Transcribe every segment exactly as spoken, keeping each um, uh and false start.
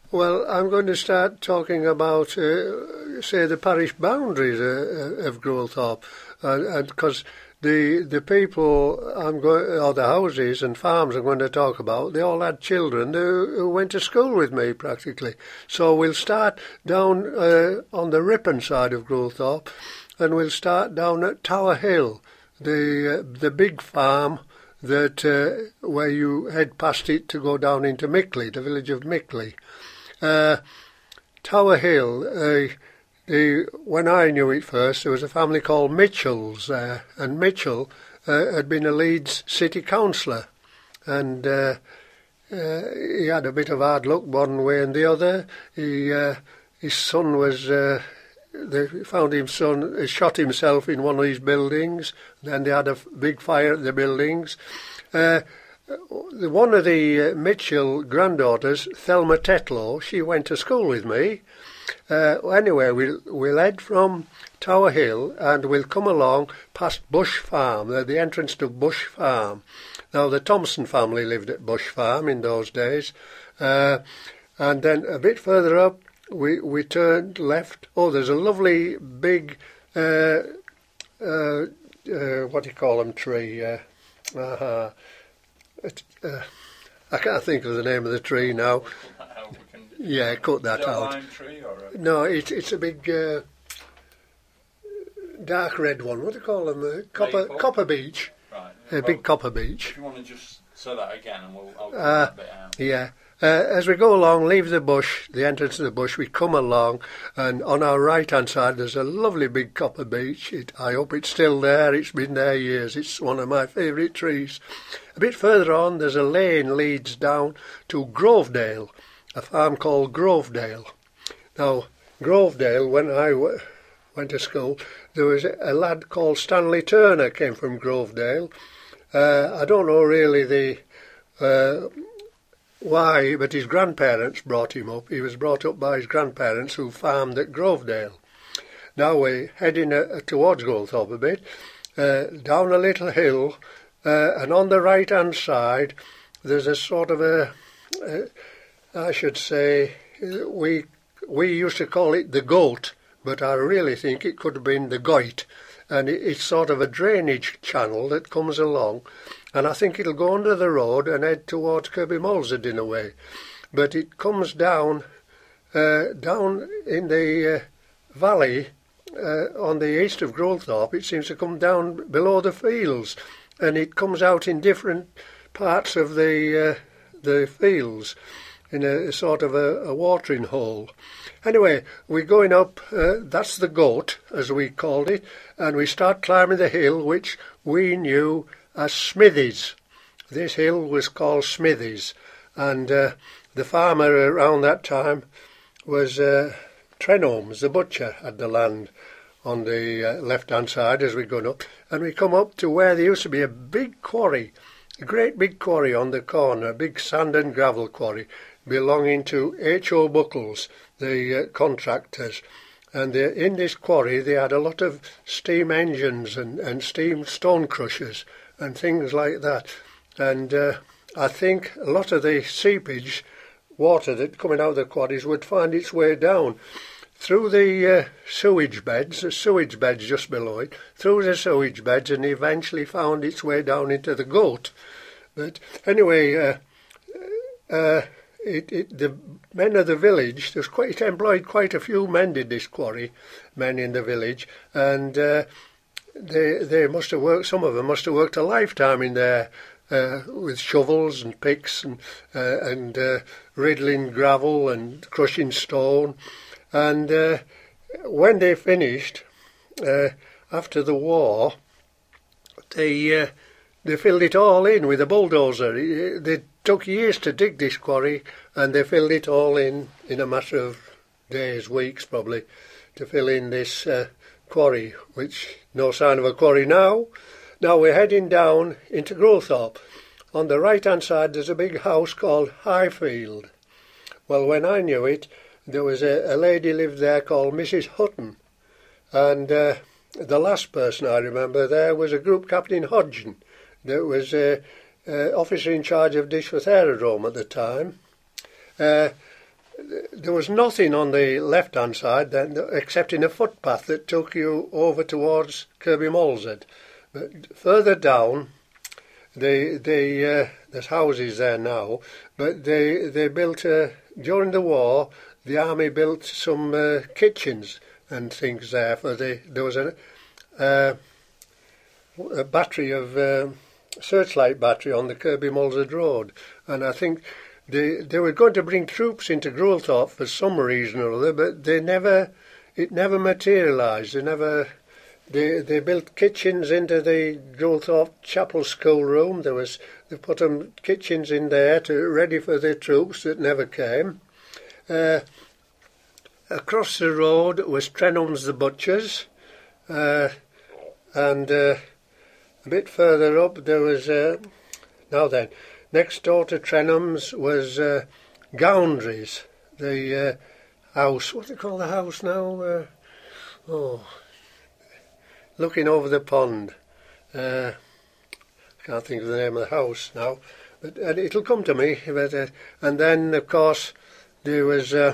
Well, I'm going to start talking about, uh, say, the parish boundaries uh, of Growthorpe, and because the the people I'm going, or the houses and farms I'm going to talk about, they all had children who, who went to school with me practically. So we'll start down uh, on the Ripon side of Growthorpe, and we'll start down at Tower Hill, the uh, the big farm that uh, where you head past it to go down into Mickley, the village of Mickley. Uh, Tower Hill, uh, the, when I knew it first, there was a family called Mitchells there, and Mitchell uh, had been a Leeds city councillor, and uh, uh, he had a bit of hard luck one way and the other. He, uh, his son was, uh, they found his son, he shot himself in one of his buildings, then they had a big fire at the buildings. Uh, One of the uh, Mitchell granddaughters, Thelma Tetlow, she went to school with me. Uh, anyway, we'll, we'll head from Tower Hill and we'll come along past Bush Farm, uh, the entrance to Bush Farm. Now, the Thompson family lived at Bush Farm in those days. Uh, and then a bit further up, we, we turned left. Oh, there's a lovely big, uh, uh, uh, what do you call them, tree? Uh, uh-huh. It, uh, I can't think of the name of the tree now. Yeah, cut that out. Lime tree or a... No, it, it's a big uh, dark red one. What do you call them? Uh, copper Maple? copper beech. Right. A Well, big copper beech. If you want to just say that again, and we'll I'll cut Uh, that bit out. Yeah. Uh, as we go along, leave the bush, the entrance of the bush, we come along, and on our right-hand side there's a lovely big copper beech. It, I hope it's still there. It's been there years. It's one of my favourite trees. A bit further on, there's a lane leads down to Grovedale, a farm called Grovedale. Now, Grovedale, when I w- went to school, there was a, a lad called Stanley Turner came from Grovedale. Uh, I don't know really the... Uh, why, but his grandparents brought him up. He was brought up by his grandparents who farmed at Grovedale. Now we're heading uh, towards Growthorpe a bit, uh, down a little hill, uh, and on the right-hand side there's a sort of a, uh, I should say, we we used to call it the goat, but I really think it could have been the goit, and it, it's sort of a drainage channel that comes along. And I think it'll go under the road and head towards Kirby Malsard in a way. But it comes down uh, down in the uh, valley uh, on the east of Growthorpe. It seems to come down below the fields, and it comes out in different parts of the uh, the fields in a, a sort of a, a watering hole. Anyway, we're going up, uh, that's the goat, as we called it, and we start climbing the hill, which we knew as Smithies. This hill was called Smithies, and uh, the farmer around that time was uh, Trenholmes, the butcher, had the land on the uh, left-hand side as we're going up, and we come up to where there used to be a big quarry, a great big quarry on the corner, a big sand and gravel quarry belonging to H O Buckles, the uh, contractors. And they, in this quarry they had a lot of steam engines and, and steam stone crushers and things like that. And uh, I think a lot of the seepage water that coming out of the quarries would find its way down through the uh, sewage beds, the sewage beds just below it, through the sewage beds, and eventually found its way down into the goat. But anyway, uh, uh, it, it, the men of the village, there's quite, it employed quite a few men did this quarry, men in the village, and uh, They they must have worked. Some of them must have worked a lifetime in there uh, with shovels and picks and uh, and uh, riddling gravel and crushing stone. And uh, when they finished uh, after the war, they uh, they filled it all in with a bulldozer. They took years to dig this quarry, and they filled it all in in a matter of days, weeks probably, to fill in this Uh, quarry, which no sign of a quarry now. Now we're heading down into Growthorpe. On the right-hand side there's a big house called Highfield. Well, when I knew it, there was a, a lady lived there called Missus Hutton, and uh, the last person I remember there was a Group Captain Hodgson, that was a, a officer in charge of Dishworth Aerodrome at the time. Uh, there was nothing on the left-hand side then, except in a footpath that took you over towards Kirby Malshead. But further down, they, they, uh, there's houses there now, but they, they built, uh, during the war, the army built some uh, kitchens and things there. For the, there was a, uh, a battery of, uh, searchlight battery on the Kirby Malshead Road, and I think They they were going to bring troops into Grewelthorpe for some reason or other, but they never, it never materialised. They never, they they built kitchens into the Grewelthorpe Chapel schoolroom. There was they put them kitchens in there to ready for the troops that never came. Uh, across the road was Trenholm's the butchers, uh, and uh, a bit further up there was uh, now then. Next door to Trenholm's was uh, Goundry's, the uh, house. What do they call the house now? Uh, oh, looking over the pond. Uh, I can't think of the name of the house now, but uh, it'll come to me. But, uh, and then, of course, there was uh,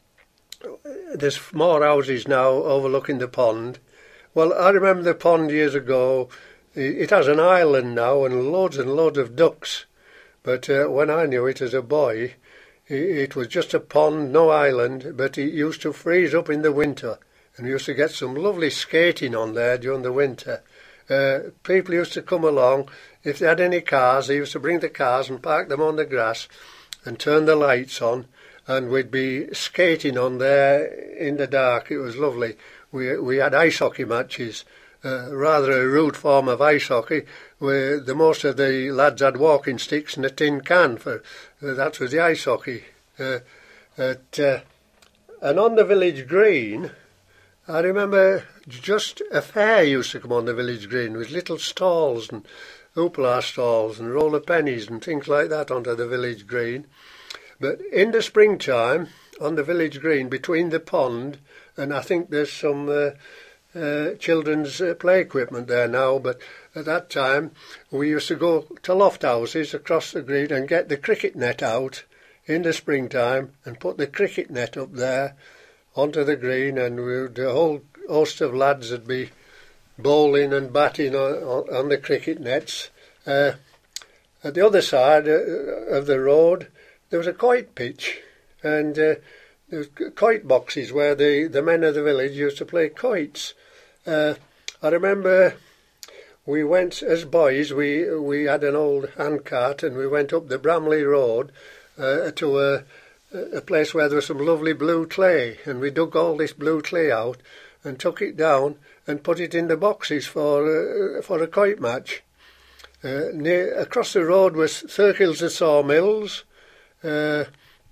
there's more houses now overlooking the pond. Well, I remember the pond years ago. It has an island now and loads and loads of ducks. But uh, when I knew it as a boy, it was just a pond, no island, but it used to freeze up in the winter. And we used to get some lovely skating on there during the winter. Uh, people used to come along. If they had any cars, they used to bring the cars and park them on the grass and turn the lights on. And we'd be skating on there in the dark. It was lovely. We, we had ice hockey matches. Uh, rather a rude form of ice hockey, where the most of the lads had walking sticks and a tin can. For uh, that was the ice hockey. Uh, at, uh, and on the village green, I remember just a fair used to come on the village green with little stalls and hoopla stalls and roller pennies and things like that onto the village green. But in the springtime, on the village green, between the pond and I think there's some Uh, Uh, children's uh, play equipment there now, but at that time we used to go to loft houses across the green and get the cricket net out in the springtime and put the cricket net up there onto the green, and we, the whole host of lads would be bowling and batting on, on, on the cricket nets. Uh, at the other side uh, of the road there was a kite pitch, and uh, there was kite boxes where the, the men of the village used to play kites. Uh, I remember we went as boys, we we had an old handcart and we went up the Bramley Road uh, to a, a place where there was some lovely blue clay, and we dug all this blue clay out and took it down and put it in the boxes for, uh, for a kite match. Uh, near, across the road was Thurkill's the Sawmills. Uh,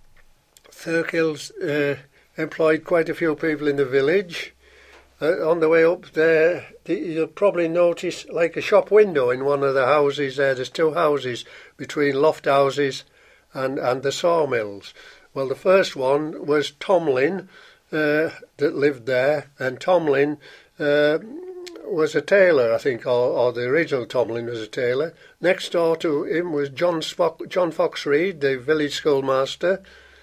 Thurkill's uh, employed quite a few people in the village. Uh, on the way up there, you'll probably notice like a shop window in one of the houses there. There's two houses between loft houses and, and the sawmills. Well, the first one was Tomlin uh, that lived there, and Tomlin uh, was a tailor, I think, or, or the original Tomlin was a tailor. Next door to him was John, Spock, John Fox Reed, the village schoolmaster.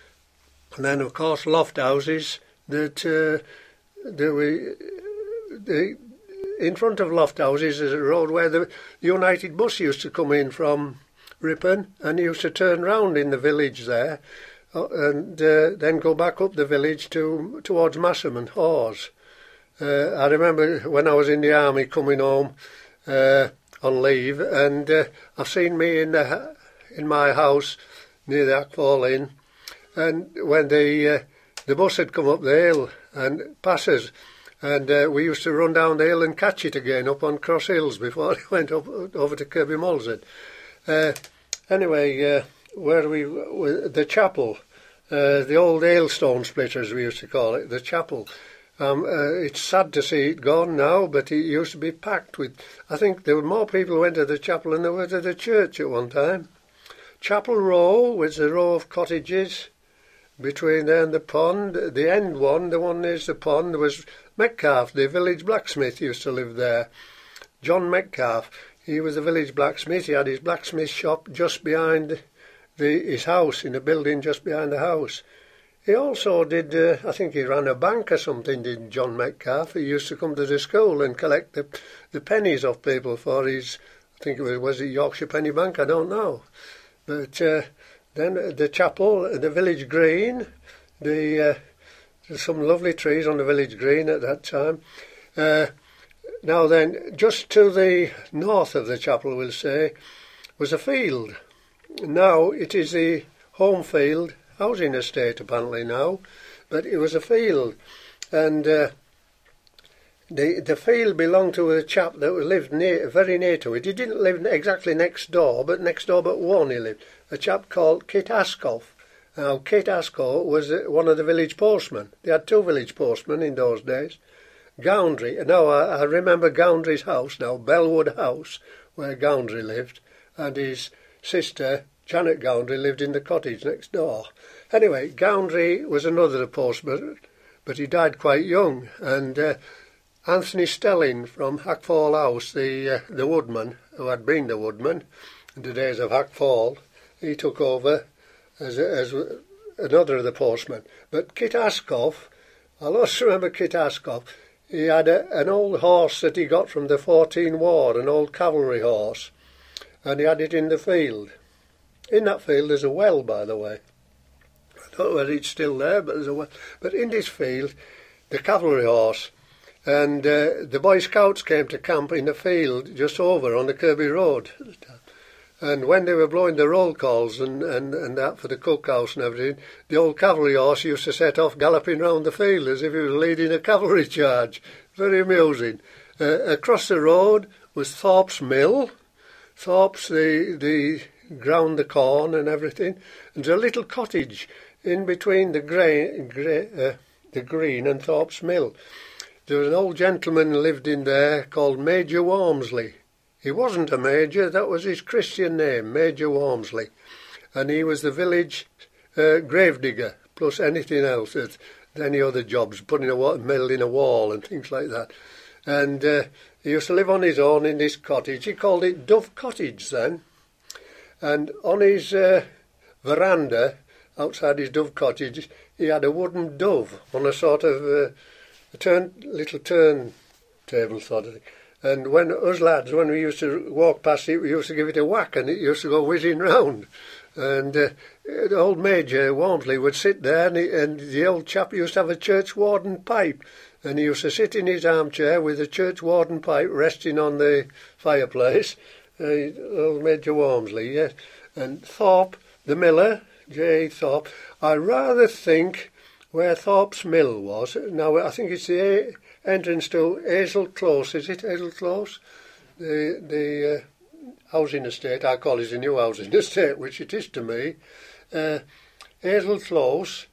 And then, of course, loft houses that uh, there were. The, in front of loft houses is a road where the United Bus used to come in from Ripon, and used to turn round in the village there, uh, and uh, then go back up the village to towards Massam and Hawes. Uh, I remember when I was in the army coming home uh, on leave, and uh, I've seen me in the in my house near the Ackfall Inn. And when the uh, the bus had come up the hill and passes, and uh, we used to run down the hill and catch it again up on Cross Hills before it went up over to Kirby Malshead. Uh, anyway, uh, where we the chapel, uh, the old hailstone splitters we used to call it, the chapel. Um, uh, it's sad to see it gone now, but it used to be packed with. I think there were more people who went to the chapel than there were to the church at one time. Chapel Row was a row of cottages. Between there and the pond, the end one, the one nearest the pond, was Metcalf, the village blacksmith, used to live there. John Metcalf, he was a village blacksmith. He had his blacksmith shop just behind the, his house, in a building just behind the house. He also did, uh, I think he ran a bank or something, did John Metcalfe. He used to come to the school and collect the, the pennies off people for his, I think it was, was it Yorkshire Penny Bank, I don't know. But uh, then the chapel, the village green, the uh, there's some lovely trees on the village green at that time. Uh, now then, just to the north of the chapel, we'll say, was a field. Now it is the home field housing estate apparently now, but it was a field, and uh, the the field belonged to a chap that lived near, very near to it. He didn't live exactly next door, but next door but one he lived, a chap called Kit Ascough. Now Kit Ascough was uh, one of the village postmen. They had two village postmen in those days. Goundry, now I, I remember Goundry's house now, Bellwood House, where Goundry lived, and his sister Janet Goundry lived in the cottage next door. Anyway, Goundry was another postman, but he died quite young. And uh, Anthony Stelling from Hackfall House, the uh, the woodman, who had been the woodman in the days of Hackfall, he took over as as another of the postmen. But Kit Ascough, I always remember Kit Ascough. He had a, an old horse that he got from the fourteen Ward, an old cavalry horse, and he had it in the field. In that field there's a well, by the way. I don't know whether it's still there, but there's a well. But in this field, the cavalry horse, and uh, the Boy Scouts came to camp in the field just over on the Kirby Road. And when they were blowing the roll calls and, and, and that for the cookhouse and everything, the old cavalry horse used to set off galloping round the field as if he was leading a cavalry charge. Very amusing. Uh, across the road was Thorpe's Mill. Thorpe's the... the ground the corn and everything, and there's a little cottage in between the grey, grey, uh, the green and Thorpe's Mill. There was an old gentleman who lived in there called Major Walmsley. He wasn't a major, that was his Christian name, Major Walmsley, and he was the village uh, gravedigger, plus anything else, uh, any other jobs, putting a mill in a wall and things like that. And uh, he used to live on his own in this cottage. He called it Dove Cottage then. And on his uh, veranda, outside his dove cottage, he had a wooden dove on a sort of uh, a turn, little turn table sort of thing. And when us lads, when we used to walk past it, we used to give it a whack and it used to go whizzing round. And uh, the old Major, Walmsley, would sit there and, he, and the old chap used to have a churchwarden pipe. And he used to sit in his armchair with a churchwarden pipe resting on the fireplace. Uh, old Major Walmsley, yes. And Thorpe, the miller, J. Thorpe, I rather think where Thorpe's Mill was, now I think it's the entrance to Hazel Close, is it Hazel Close? The, the uh, housing estate, I call it a new housing estate, which it is to me. Uh, Hazel Close,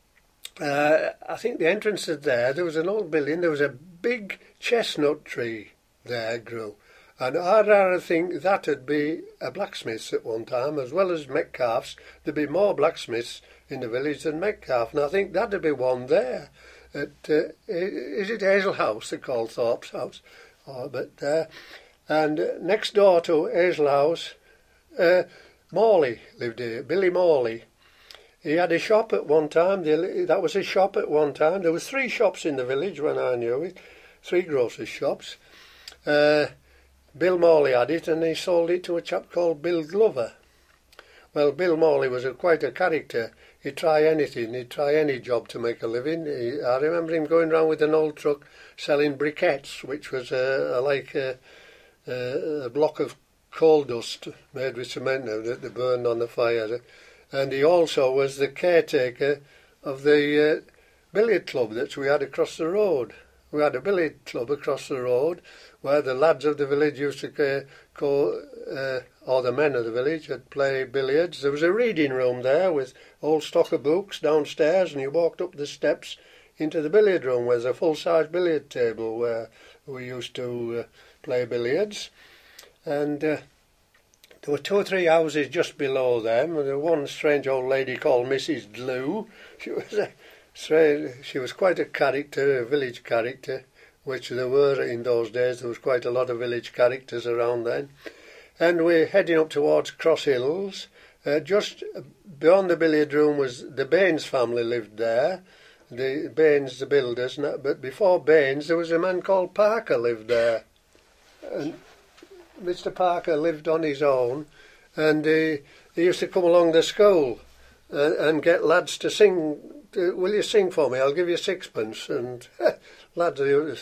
uh, I think the entrance is there, there was an old building, there was a big chestnut tree there grew. And I'd rather think that'd be a blacksmith's at one time, as well as Metcalfe's. There'd be more blacksmiths in the village than Metcalfe, and I think that'd be one there. At, uh, is it Hazel House they call Thorpe's House? Oh, but uh, and uh, next door to Hazel House, uh, Morley lived here, Billy Morley. He had a shop at one time. That was his shop at one time. There was three shops in the village when I knew it, three grocers' shops. Uh, Bill Morley had it, and he sold it to a chap called Bill Glover. Well, Bill Morley was a, quite a character. He'd try anything, he'd try any job to make a living. He, I remember him going round with an old truck selling briquettes, which was uh, like a, a, a block of coal dust made with cement that they burned on the fire. And he also was the caretaker of the uh, billiard club that we had across the road. We had a billiard club across the road where the lads of the village used to uh, go, uh, or the men of the village would play billiards. There was a reading room there with old stock of books downstairs, and you walked up the steps into the billiard room where there's a full-size billiard table where we used to uh, play billiards. And uh, there were two or three houses just below them, and there was one strange old lady called Missus Dlew. She was a strange, she was quite a character, a village character, which there were in those days. There was quite a lot of village characters around then. And we're heading up towards Cross Hills, Uh, just beyond the billiard room was the Baines family lived there. The Baines, the builders, but before Baines there was a man called Parker lived there. And Mister Parker lived on his own, and he, he used to come along the school and, and get lads to sing. To, will you sing for me? I'll give you sixpence. And lads,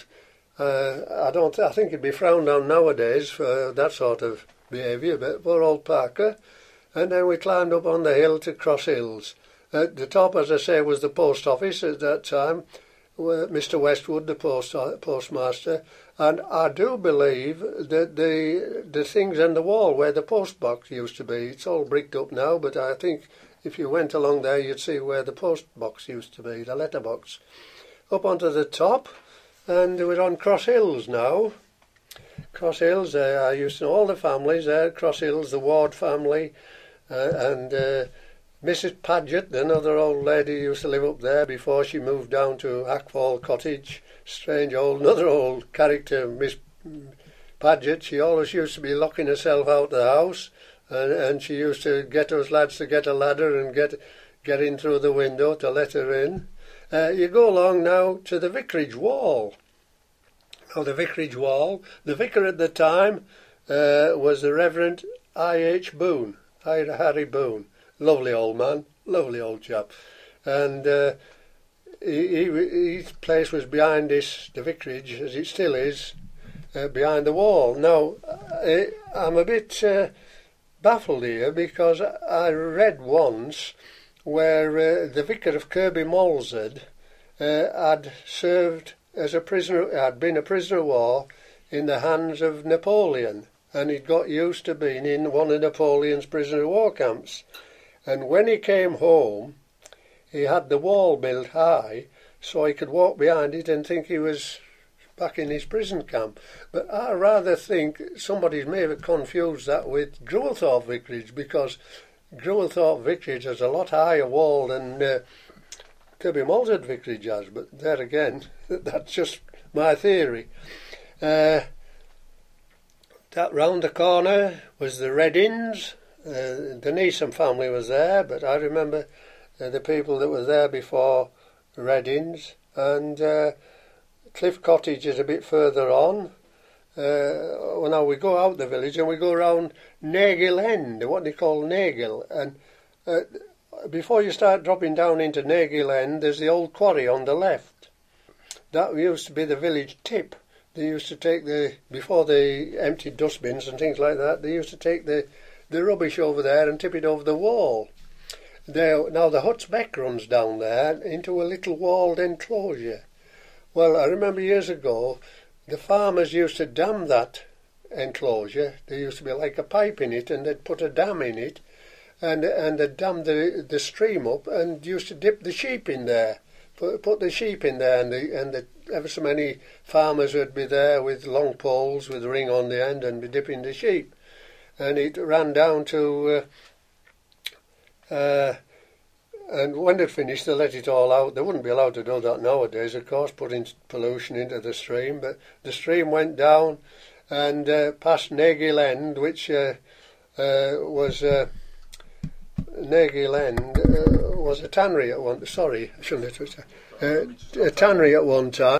uh, I don't. I think it'd be frowned on nowadays for that sort of behaviour. But poor old Parker. And then we climbed up on the hill to Cross Hills. At the top, as I say, was the post office at that time, where Mister Westwood, the post postmaster, and I do believe that the the things on the wall where the post box used to be, it's all bricked up now, but I think if you went along there, you'd see where the post box used to be, the letterbox. Up onto the top, and we're on Cross Hills now. Cross Hills, uh, I used to know all the families there. Cross Hills, the Ward family, uh, and uh, Missus Paget, another old lady, used to live up there before she moved down to Hackfall Cottage. Strange old, another old character, Miss Paget. She always used to be locking herself out the house, and, and she used to get us lads to get a ladder and get get in through the window to let her in. Uh, you go along now to the vicarage wall. Now the vicarage wall, the vicar at the time uh, was the Reverend I H Boone, Harry Boone. Lovely old man, lovely old chap. And uh, he, he, his place was behind this, the vicarage, as it still is, uh, behind the wall. Now, I, I'm a bit uh, baffled here because I read once where uh, the vicar of Kirby Malsard uh, had served as a prisoner, had been a prisoner of war in the hands of Napoleon, and he'd got used to being in one of Napoleon's prisoner of war camps. And when he came home, he had the wall built high so he could walk behind it and think he was back in his prison camp. But I rather think somebody may have confused that with Grewelthorpe Vicarage, because Grewelthorpe Vicarage has a lot higher wall than uh, Kirby Malsard Vicarage has. But there again, that's just my theory. Uh, that round the corner was the Red Inns. Uh, the Neeson family was there, but I remember uh, the people that were there before Red Inns. And uh, Cliff Cottage is a bit further on. Uh, well, now we go out the village and we go round Nagill End, what they call Nagill. And uh, before you start dropping down into Nagill End, there's the old quarry on the left. That used to be the village tip. They used to take the, before they emptied dustbins and things like that, they used to take the the rubbish over there and tip it over the wall. There, now the Hut's Beck runs down there into a little walled enclosure. Well, I remember years ago, the farmers used to dam that enclosure. There used to be like a pipe in it, and they'd put a dam in it, and and they'd dam the the stream up, and used to dip the sheep in there. Put, put the sheep in there, and the and the ever so many farmers would be there with long poles with a ring on the end and be dipping the sheep. And it ran down to, uh, uh, and when they'd finished, they let it all out. They wouldn't be allowed to do that nowadays, of course, putting pollution into the stream. But the stream went down and uh, past Nagill End, which uh, uh, was uh, Nagill End uh, was a tannery at one. Sorry, I shouldn't have uh, a tannery at one time.